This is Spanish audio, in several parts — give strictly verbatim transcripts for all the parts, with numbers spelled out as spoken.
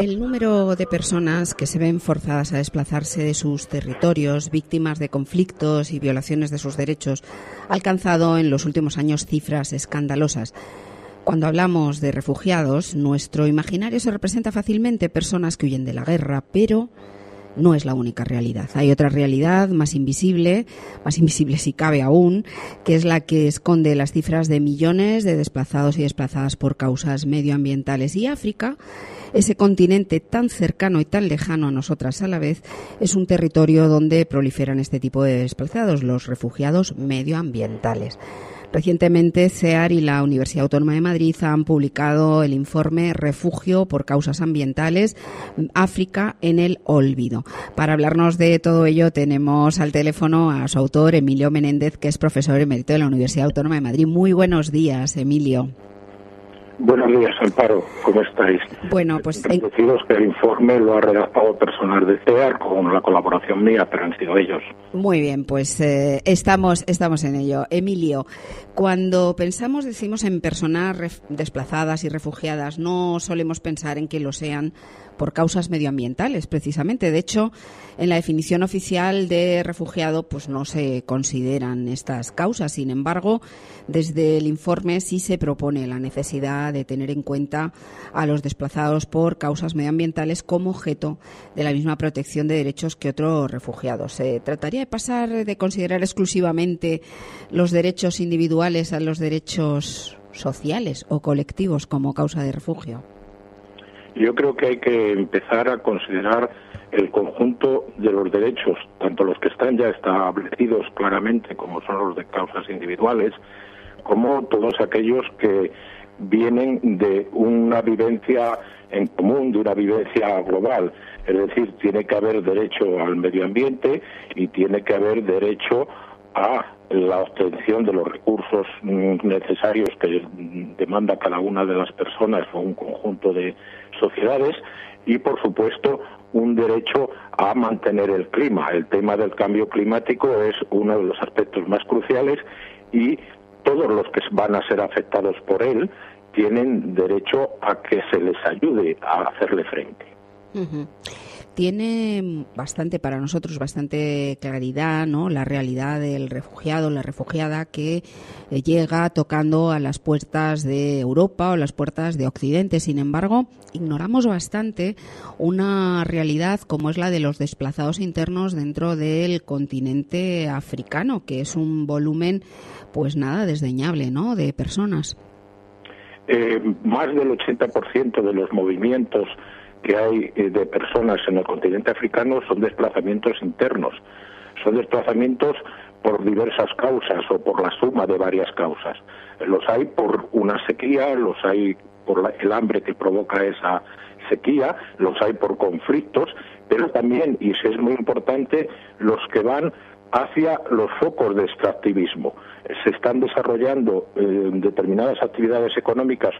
El número de personas que se ven forzadas a desplazarse de sus territorios, víctimas de conflictos y violaciones de sus derechos, ha alcanzado en los últimos años cifras escandalosas. Cuando hablamos de refugiados, nuestro imaginario se representa fácilmente personas que huyen de la guerra, pero no es la única realidad. Hay otra realidad más invisible, más invisible si cabe aún, que es la que esconde las cifras de millones de desplazados y desplazadas por causas medioambientales. Y África, ese continente tan cercano y tan lejano a nosotras a la vez, es un territorio donde proliferan este tipo de desplazados, los refugiados medioambientales. Recientemente, CEAR y la Universidad Autónoma de Madrid han publicado el informe Refugio por causas ambientales, África en el olvido. Para hablarnos de todo ello tenemos al teléfono a su autor, Emilio Menéndez, que es profesor emérito de la Universidad Autónoma de Madrid. Muy buenos días, Emilio. Buenos días, Amparo. ¿Cómo estáis? Bueno, pues... En... Deciros que el informe lo ha redactado personal de CEAR con la colaboración mía, pero han sido ellos. Muy bien, pues eh, estamos, estamos en ello. Emilio, cuando pensamos, decimos, en personas ref- desplazadas y refugiadas, no solemos pensar en que lo sean por causas medioambientales, precisamente. De hecho, en la definición oficial de refugiado, pues no se consideran estas causas. Sin embargo, desde el informe sí se propone la necesidad de tener en cuenta a los desplazados por causas medioambientales como objeto de la misma protección de derechos que otros refugiados. ¿Se trataría de pasar de considerar exclusivamente los derechos individuales a los derechos sociales o colectivos como causa de refugio? Yo creo que hay que empezar a considerar el conjunto de los derechos, tanto los que están ya establecidos claramente, como son los de causas individuales, como todos aquellos que vienen de una vivencia en común, de una vivencia global. Es decir, tiene que haber derecho al medio ambiente y tiene que haber derecho a la obtención de los recursos necesarios que demanda cada una de las personas o un conjunto de sociedades y, por supuesto, un derecho a mantener el clima. El tema del cambio climático es uno de los aspectos más cruciales y todos los que van a ser afectados por él tienen derecho a que se les ayude a hacerle frente. Uh-huh. Tiene bastante para nosotros, bastante claridad, ¿no?, la realidad del refugiado, la refugiada que eh, llega tocando a las puertas de Europa o las puertas de Occidente. Sin embargo, ignoramos bastante una realidad como es la de los desplazados internos dentro del continente africano, que es un volumen, pues nada, desdeñable, ¿no?, de personas. Eh, más del ochenta por ciento de los movimientos que hay de personas en el continente africano son desplazamientos internos, son desplazamientos por diversas causas o por la suma de varias causas. Los hay por una sequía, los hay por la, el hambre que provoca esa sequía, los hay por conflictos, pero también, y eso es muy importante, los que van hacia los focos de extractivismo. Se están desarrollando eh, determinadas actividades económicas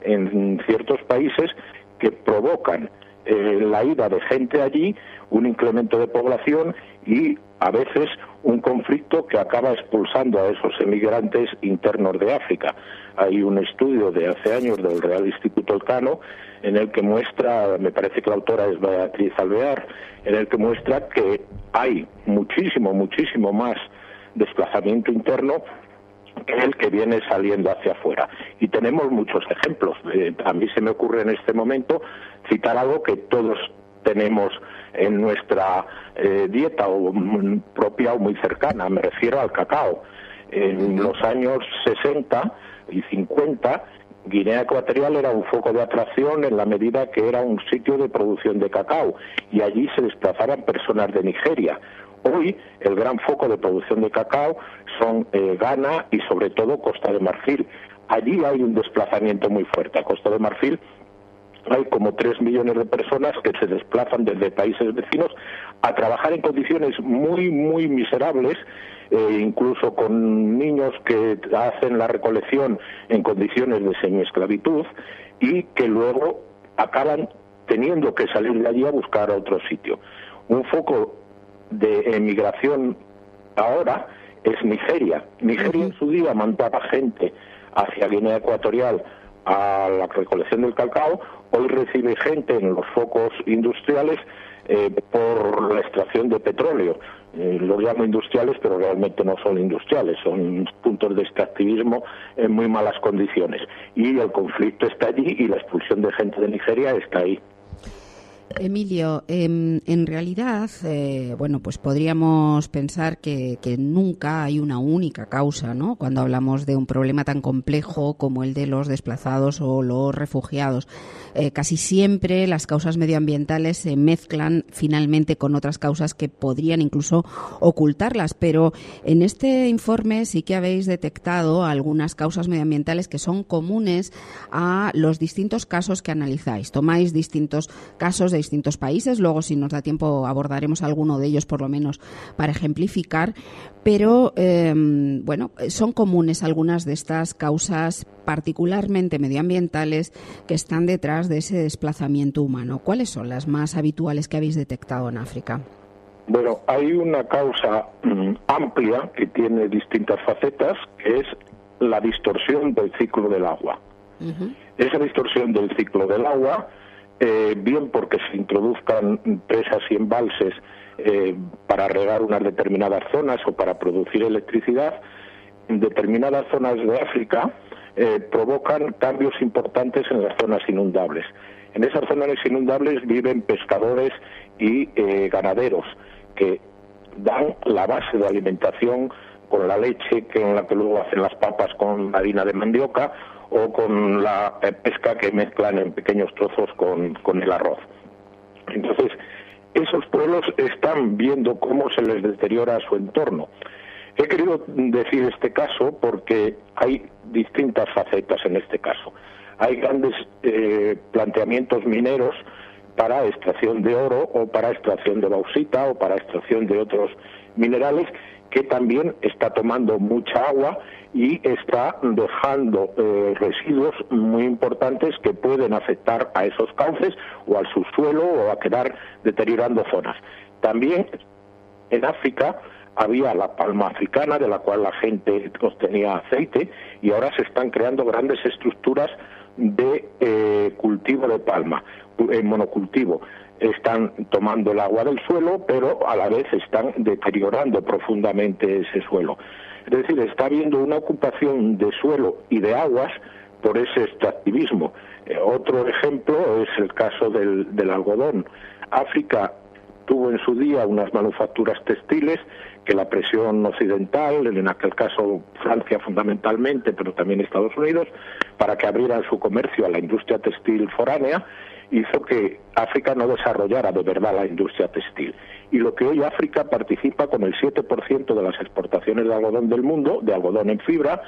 en ciertos países que provocan eh, la ida de gente allí, un incremento de población y a veces un conflicto que acaba expulsando a esos emigrantes internos de África. Hay un estudio de hace años del Real Instituto Elcano en el que muestra, me parece que la autora es Beatriz Alvear, en el que muestra que hay muchísimo, muchísimo más desplazamiento interno que el que viene saliendo hacia afuera. Y tenemos muchos ejemplos. Eh, a mí se me ocurre en este momento citar algo que todos tenemos en nuestra eh, dieta o m- propia o muy cercana. Me refiero al cacao. En los años sesenta y cincuenta, Guinea Ecuatorial era un foco de atracción en la medida que era un sitio de producción de cacao y allí se desplazaban personas de Nigeria. Hoy el gran foco de producción de cacao son eh, Ghana y sobre todo Costa de Marfil. Allí hay un desplazamiento muy fuerte. A Costa de Marfil hay como tres millones de personas que se desplazan desde países vecinos a trabajar en condiciones muy, muy miserables, eh, incluso con niños que hacen la recolección en condiciones de semiesclavitud y que luego acaban teniendo que salir de allí a buscar otro sitio. Un foco de emigración ahora es Nigeria. Nigeria en su día mandaba gente hacia Guinea Ecuatorial a la recolección del cacao, hoy recibe gente en los focos industriales eh, por la extracción de petróleo. Eh, los llamo industriales, pero realmente no son industriales, son puntos de extractivismo en muy malas condiciones. Y el conflicto está allí y la expulsión de gente de Nigeria está ahí. Emilio, eh, en realidad, eh, bueno, pues podríamos pensar que, que nunca hay una única causa, ¿no?, cuando hablamos de un problema tan complejo como el de los desplazados o los refugiados. Eh, casi siempre las causas medioambientales se mezclan finalmente con otras causas que podrían incluso ocultarlas, pero en este informe sí que habéis detectado algunas causas medioambientales que son comunes a los distintos casos que analizáis. Tomáis distintos casos de distintos países, luego si nos da tiempo abordaremos alguno de ellos por lo menos para ejemplificar, pero eh, bueno, son comunes algunas de estas causas particularmente medioambientales que están detrás de ese desplazamiento humano. ¿Cuáles son las más habituales que habéis detectado en África? Bueno, hay una causa mm, amplia que tiene distintas facetas, que es la distorsión del ciclo del agua. Uh-huh. Esa distorsión del ciclo del agua, Eh, bien porque se introduzcan presas y embalses eh, para regar unas determinadas zonas o para producir electricidad, en determinadas zonas de África eh, provocan cambios importantes en las zonas inundables. En esas zonas inundables viven pescadores y eh, ganaderos que dan la base de alimentación con la leche, que en la que luego hacen las papas con harina de mandioca, o con la pesca que mezclan en pequeños trozos con, con el arroz. Entonces, esos pueblos están viendo cómo se les deteriora su entorno. He querido decir este caso porque hay distintas facetas en este caso. Hay grandes eh, planteamientos mineros para extracción de oro o para extracción de bauxita o para extracción de otros minerales que también está tomando mucha agua y está dejando eh, residuos muy importantes que pueden afectar a esos cauces o al subsuelo o a quedar deteriorando zonas. También en África había la palma africana, de la cual la gente obtenía aceite, y ahora se están creando grandes estructuras de eh, cultivo de palma, en monocultivo. Están tomando el agua del suelo, pero a la vez están deteriorando profundamente ese suelo. Es decir, está habiendo una ocupación de suelo y de aguas por ese extractivismo. Eh, otro ejemplo es el caso del, del algodón. África tuvo en su día unas manufacturas textiles que la presión occidental, en aquel caso Francia fundamentalmente, pero también Estados Unidos, para que abrieran su comercio a la industria textil foránea, hizo que África no desarrollara de verdad la industria textil. Y lo que hoy África participa con el siete por ciento de las exportaciones de algodón del mundo, de algodón en fibra,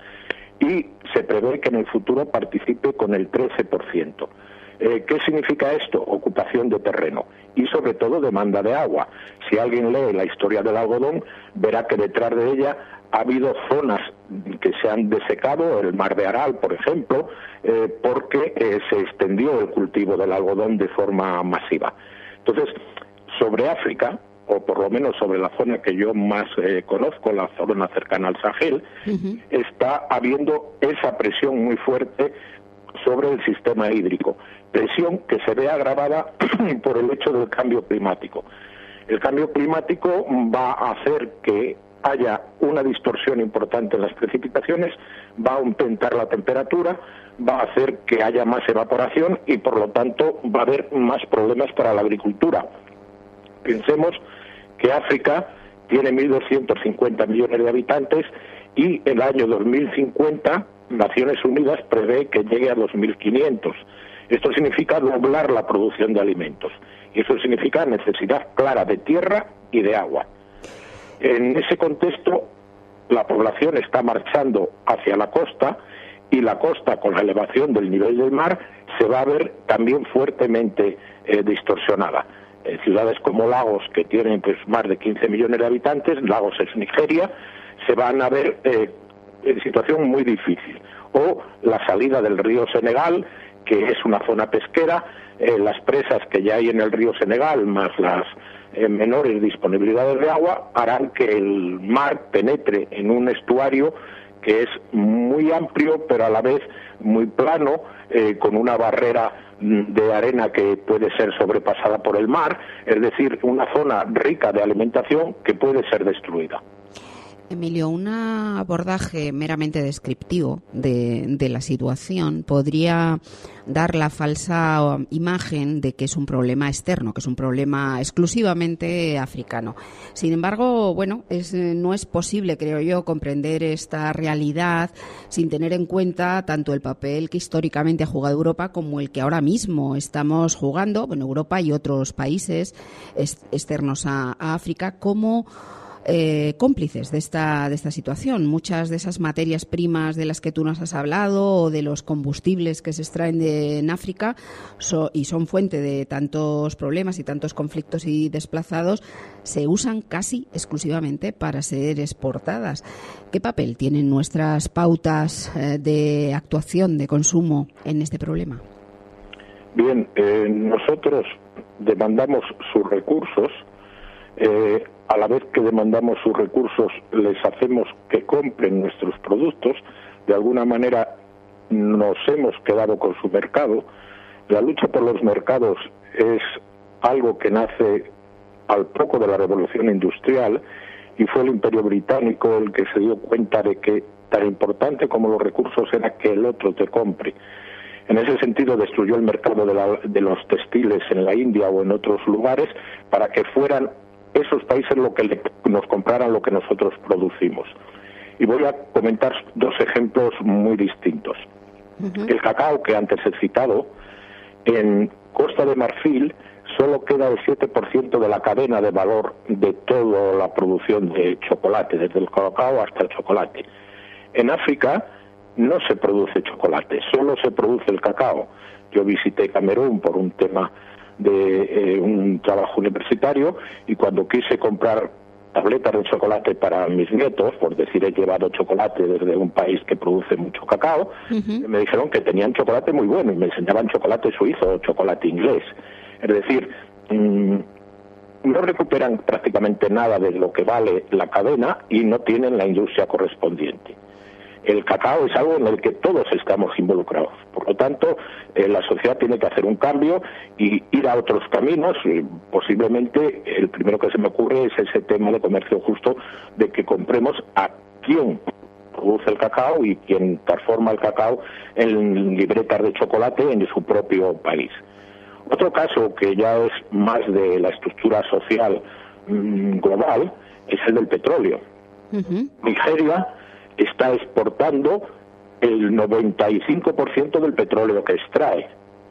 y se prevé que en el futuro participe con el trece por ciento. Eh, ¿Qué significa esto? Ocupación de terreno y sobre todo demanda de agua. Si alguien lee la historia del algodón, verá que detrás de ella ha habido zonas que se han desecado, el mar de Aral, por ejemplo, eh, porque eh, se extendió el cultivo del algodón de forma masiva. Entonces, sobre África, o por lo menos sobre la zona que yo más eh, conozco, la zona cercana al Sahel, uh-huh. está habiendo esa presión muy fuerte sobre el sistema hídrico, presión que se ve agravada por el hecho del cambio climático. El cambio climático va a hacer que haya una distorsión importante en las precipitaciones, va a aumentar la temperatura, va a hacer que haya más evaporación y por lo tanto va a haber más problemas para la agricultura. Pensemos que África tiene mil doscientos cincuenta millones de habitantes y el año dos mil cincuenta Naciones Unidas prevé que llegue a dos mil quinientos. Esto significa doblar la producción de alimentos y eso significa necesidad clara de tierra y de agua. En ese contexto, la población está marchando hacia la costa y la costa, con la elevación del nivel del mar, se va a ver también fuertemente eh, distorsionada. Eh, ciudades como Lagos, que tienen pues más de quince millones de habitantes, Lagos es Nigeria, se van a ver eh, en situación muy difícil. O la salida del río Senegal, que es una zona pesquera, eh, las presas que ya hay en el río Senegal, más las eh, menores disponibilidades de agua, harán que el mar penetre en un estuario que es muy amplio, pero a la vez muy plano, eh, con una barrera de arena que puede ser sobrepasada por el mar, es decir, una zona rica de alimentación que puede ser destruida. Emilio, un abordaje meramente descriptivo de, de la situación podría dar la falsa imagen de que es un problema externo, que es un problema exclusivamente africano. Sin embargo, bueno, es, no es posible, creo yo, comprender esta realidad sin tener en cuenta tanto el papel que históricamente ha jugado Europa como el que ahora mismo estamos jugando, bueno, Europa y otros países externos a, a África, como Eh, cómplices de esta de esta situación. Muchas de esas materias primas de las que tú nos has hablado o de los combustibles que se extraen de, en África so, y son fuente de tantos problemas y tantos conflictos y desplazados, se usan casi exclusivamente para ser exportadas. ¿Qué papel tienen nuestras pautas eh, de actuación, de consumo en este problema? Bien, eh, nosotros demandamos sus recursos. Eh, a la vez que demandamos sus recursos, les hacemos que compren nuestros productos. De alguna manera nos hemos quedado con su mercado. La lucha por los mercados es algo que nace al poco de la Revolución Industrial, y fue el Imperio Británico el que se dio cuenta de que tan importante como los recursos era que el otro te compre. En ese sentido destruyó el mercado de, la, de los textiles en la India o en otros lugares para que fueran esos países lo que le, nos compraran lo que nosotros producimos. Y voy a comentar dos ejemplos muy distintos. Uh-huh. El cacao, que antes he citado, en Costa de Marfil solo queda el siete por ciento de la cadena de valor de toda la producción de chocolate, desde el cacao hasta el chocolate. En África no se produce chocolate, solo se produce el cacao. Yo visité Camerún por un tema de eh, un trabajo universitario, y cuando quise comprar tabletas de chocolate para mis nietos, por decir, he llevado chocolate desde un país que produce mucho cacao, uh-huh. me dijeron que tenían chocolate muy bueno y me enseñaban chocolate suizo o chocolate inglés. Es decir, mmm, no recuperan prácticamente nada de lo que vale la cadena y no tienen la industria correspondiente. El cacao es algo en el que todos estamos involucrados. Por lo tanto, eh, la sociedad tiene que hacer un cambio y ir a otros caminos. Y posiblemente el primero que se me ocurre es ese tema de comercio justo, de que compremos a quién produce el cacao y quién transforma el cacao en libretas de chocolate en su propio país. Otro caso que ya es más de la estructura social mmm, global es el del petróleo. Uh-huh. Nigeria está exportando el noventa y cinco por ciento del petróleo que extrae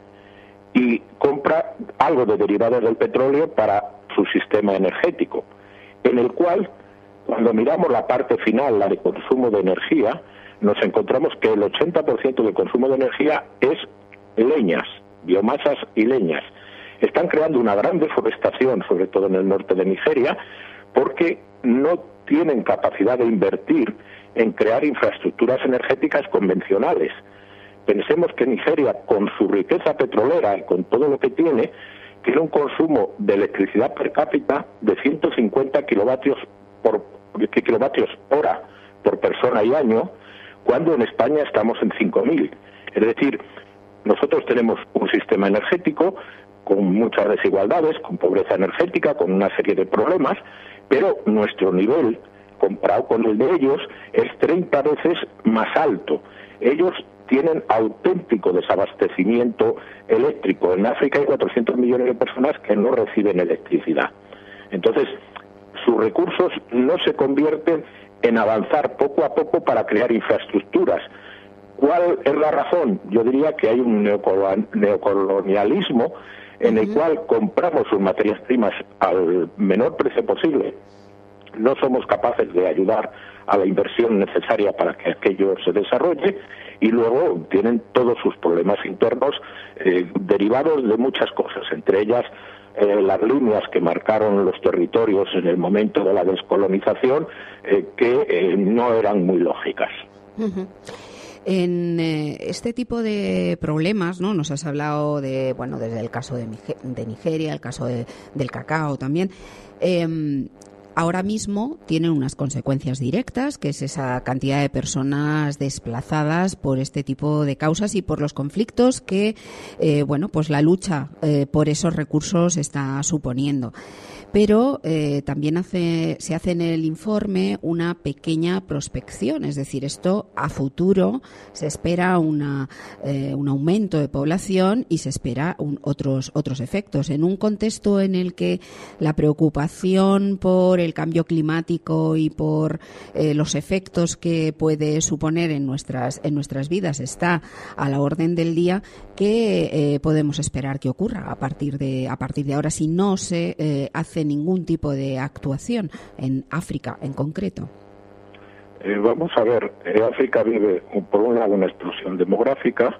y compra algo de derivados del petróleo para su sistema energético, en el cual, cuando miramos la parte final, la de consumo de energía, nos encontramos que el ochenta por ciento del consumo de energía es leñas, biomasas y leñas. Están creando una gran deforestación, sobre todo en el norte de Nigeria, porque no tienen capacidad de invertir en crear infraestructuras energéticas convencionales. Pensemos que Nigeria, con su riqueza petrolera y con todo lo que tiene, tiene un consumo de electricidad per cápita de ciento cincuenta kilovatios por kilovatios hora por persona y año, cuando en España estamos en cinco mil. Es decir, nosotros tenemos un sistema energético con muchas desigualdades, con pobreza energética, con una serie de problemas, pero nuestro nivel comparado con el de ellos es treinta veces más alto. Ellos tienen auténtico desabastecimiento eléctrico. En África hay cuatrocientos millones de personas que no reciben electricidad. Entonces, sus recursos no se convierten en avanzar poco a poco para crear infraestructuras. ¿Cuál es la razón? Yo diría que hay un neocolonialismo en el cual compramos sus materias primas al menor precio posible. No somos capaces de ayudar a la inversión necesaria para que aquello se desarrolle, y luego tienen todos sus problemas internos eh, derivados de muchas cosas, entre ellas eh, las líneas que marcaron los territorios en el momento de la descolonización, eh, que eh, no eran muy lógicas. Uh-huh. En eh, este tipo de problemas, ¿no? Nos has hablado de, bueno, desde el caso de, de Nigeria, el caso de, del cacao también. Eh, ahora mismo tienen unas consecuencias directas, que es esa cantidad de personas desplazadas por este tipo de causas y por los conflictos que, eh, bueno, pues la lucha eh, por esos recursos está suponiendo. Pero eh, también hace, se hace en el informe una pequeña prospección, es decir, esto a futuro se espera una, eh, un aumento de población y se espera un, otros, otros efectos. En un contexto en el que la preocupación por el cambio climático y por eh, los efectos que puede suponer en nuestras, en nuestras vidas está a la orden del día, ¿qué eh, podemos esperar que ocurra a partir de, a partir de ahora si no se eh, hace ningún tipo de actuación en África en concreto? Eh, vamos a ver, eh, África vive por un lado una explosión demográfica,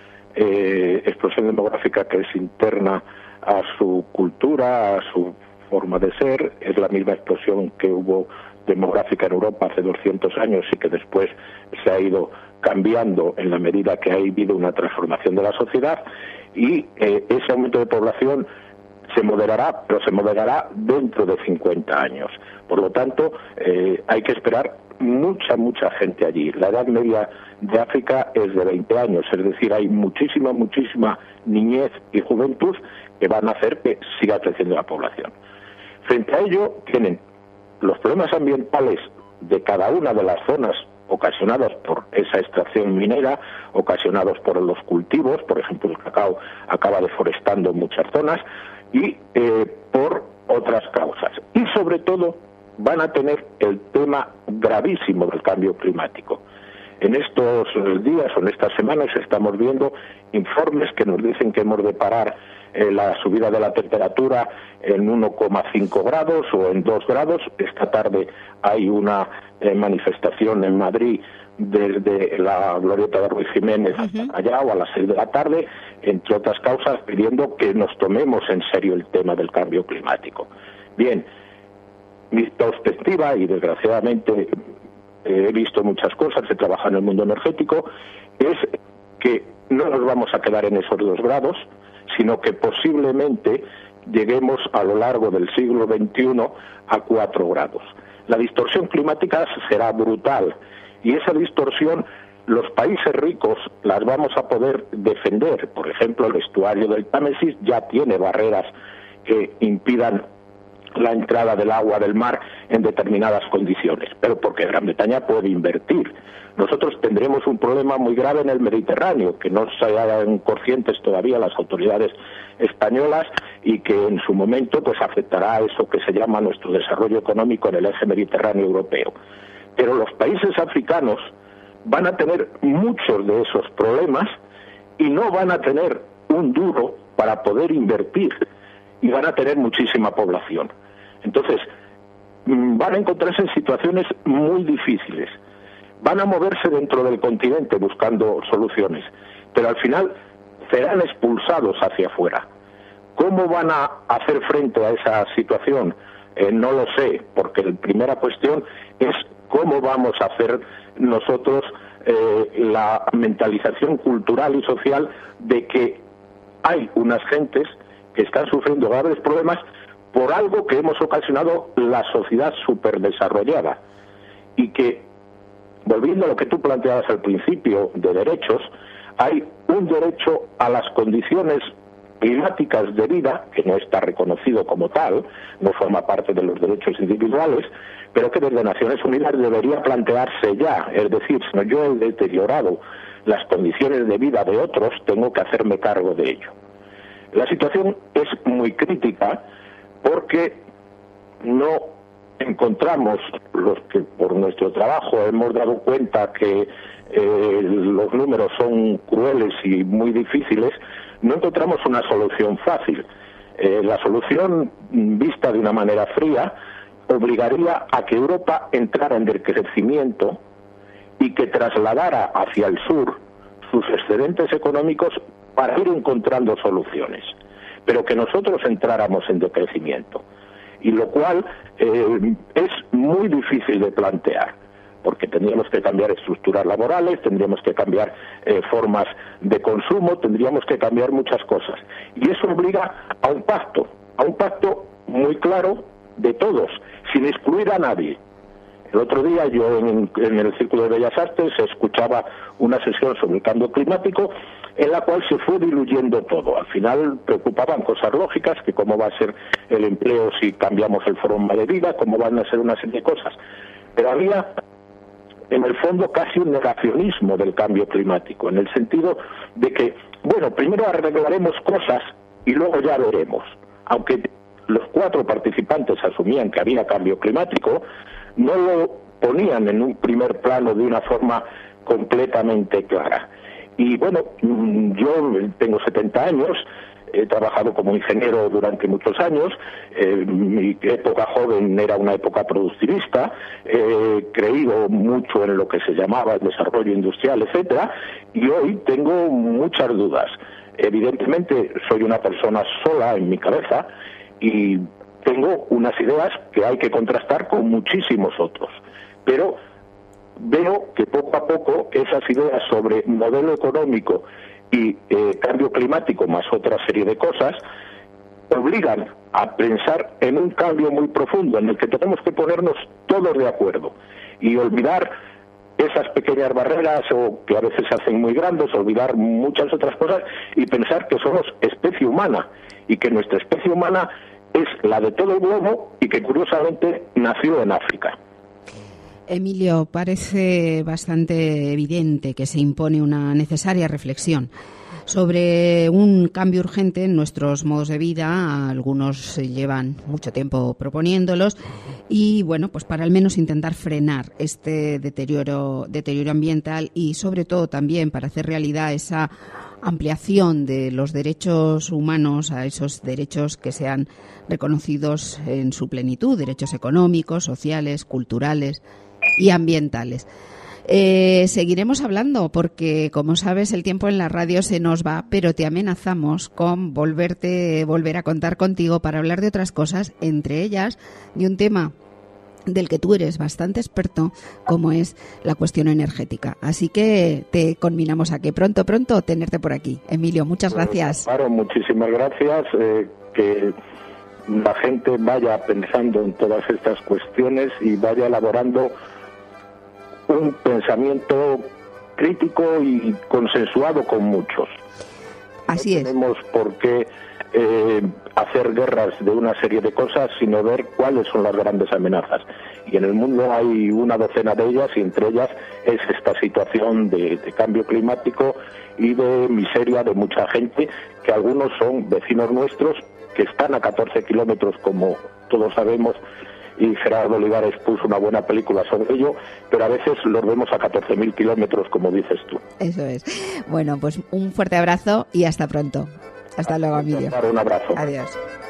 eh, explosión demográfica que es interna a su cultura, a su forma de ser, es la misma explosión que hubo demográfica en Europa hace doscientos años y que después se ha ido cambiando en la medida que ha habido una transformación de la sociedad, y eh, ese aumento de población se moderará, pero se moderará dentro de cincuenta años. Por lo tanto, eh, hay que esperar mucha, mucha gente allí. La edad media de África es de veinte años, es decir, hay muchísima, muchísima niñez y juventud que van a hacer que siga creciendo la población. Frente a ello, tienen los problemas ambientales de cada una de las zonas ocasionados por esa extracción minera, ocasionados por los cultivos, por ejemplo el cacao acaba deforestando muchas zonas, y eh, por otras causas. Y sobre todo van a tener el tema gravísimo del cambio climático. En estos días o en estas semanas estamos viendo informes que nos dicen que hemos de parar eh, la subida de la temperatura en uno coma cinco grados o en dos grados. Esta tarde hay una eh, manifestación en Madrid desde la glorieta de Ruiz Jiménez hasta Callao a las seis de la tarde, entre otras causas, pidiendo que nos tomemos en serio el tema del cambio climático. Bien, mi perspectiva, y desgraciadamente eh, he visto muchas cosas, he trabajado en el mundo energético, es que no nos vamos a quedar en esos dos grados, sino que posiblemente lleguemos a lo largo del siglo veintiuno a cuatro grados. La distorsión climática será brutal, y esa distorsión los países ricos las vamos a poder defender. Por ejemplo, el estuario del Támesis ya tiene barreras que impidan la entrada del agua del mar en determinadas condiciones, pero porque Gran Bretaña puede invertir. Nosotros tendremos un problema muy grave en el Mediterráneo, que no se hagan conscientes todavía las autoridades españolas y que en su momento pues afectará a eso que se llama nuestro desarrollo económico en el eje mediterráneo europeo. Pero los países africanos van a tener muchos de esos problemas y no van a tener un duro para poder invertir, y van a tener muchísima población. Entonces, van a encontrarse en situaciones muy difíciles. Van a moverse dentro del continente buscando soluciones, pero al final serán expulsados hacia afuera. ¿Cómo van a hacer frente a esa situación? Eh, no lo sé, porque la primera cuestión es cómo vamos a hacer nosotros eh, la mentalización cultural y social de que hay unas gentes que están sufriendo graves problemas por algo que hemos ocasionado la sociedad superdesarrollada, y que, volviendo a lo que tú planteabas al principio de derechos, hay un derecho a las condiciones climáticas de vida, que no está reconocido como tal, no forma parte de los derechos individuales, pero que desde Naciones Unidas debería plantearse ya. Es decir, si yo he deteriorado las condiciones de vida de otros, tengo que hacerme cargo de ello. La situación es muy crítica porque no encontramos, los que por nuestro trabajo hemos dado cuenta que eh, los números son crueles y muy difíciles, no encontramos una solución fácil. Eh, la solución, vista de una manera fría, obligaría a que Europa entrara en decrecimiento y que trasladara hacia el sur sus excedentes económicos para ir encontrando soluciones, pero que nosotros entráramos en decrecimiento, y lo cual eh, es muy difícil de plantear, porque tendríamos que cambiar estructuras laborales, tendríamos que cambiar eh, formas de consumo, tendríamos que cambiar muchas cosas, y eso obliga a un pacto, a un pacto muy claro de todos, sin excluir a nadie. El otro día yo en, en el Círculo de Bellas Artes escuchaba una sesión sobre el cambio climático en la cual se fue diluyendo todo. Al final preocupaban cosas lógicas, que cómo va a ser el empleo si cambiamos el forma de vida, cómo van a ser una serie de cosas. Pero había en el fondo casi un negacionismo del cambio climático, en el sentido de que, bueno, primero arreglaremos cosas y luego ya veremos. Aunque los cuatro participantes asumían que había cambio climático, no lo ponían en un primer plano de una forma completamente clara. Y bueno, yo tengo setenta años, he trabajado como ingeniero durante muchos años, eh, mi época joven era una época productivista, he eh, creído mucho en lo que se llamaba el desarrollo industrial, etcétera, y hoy tengo muchas dudas. Evidentemente soy una persona sola en mi cabeza y tengo unas ideas que hay que contrastar con muchísimos otros, pero veo que poco a poco esas ideas sobre modelo económico y eh, cambio climático más otra serie de cosas obligan a pensar en un cambio muy profundo en el que tenemos que ponernos todos de acuerdo y olvidar esas pequeñas barreras o que a veces se hacen muy grandes, olvidar muchas otras cosas y pensar que somos especie humana y que nuestra especie humana es la de todo el globo y que curiosamente nació en África. Emilio, parece bastante evidente que se impone una necesaria reflexión sobre un cambio urgente en nuestros modos de vida. Algunos llevan mucho tiempo proponiéndolos y, bueno, pues para al menos intentar frenar este deterioro, deterioro ambiental y, sobre todo, también para hacer realidad esa ampliación de los derechos humanos a esos derechos que sean reconocidos en su plenitud, derechos económicos, sociales, culturales y ambientales. Eh, seguiremos hablando porque, como sabes, el tiempo en la radio se nos va, pero te amenazamos con volverte, volver a contar contigo para hablar de otras cosas, entre ellas de un tema del que tú eres bastante experto, como es la cuestión energética. Así que te conminamos a que pronto, pronto tenerte por aquí. Emilio, muchas gracias. Claro, muchísimas gracias. Eh, que la gente vaya pensando en todas estas cuestiones y vaya elaborando un pensamiento crítico y consensuado con muchos. Así es. No tenemos por qué eh, hacer guerras de una serie de cosas, sino ver cuáles son las grandes amenazas. Y en el mundo hay una docena de ellas, y entre ellas es esta situación de, de cambio climático y de miseria de mucha gente, que algunos son vecinos nuestros, que están a catorce kilómetros, como todos sabemos, y Gerardo Olivares puso una buena película sobre ello, pero a veces los vemos a catorce mil kilómetros, como dices tú. Eso es. Bueno, pues un fuerte abrazo y hasta pronto. Hasta luego, Emilio. Un abrazo. Adiós.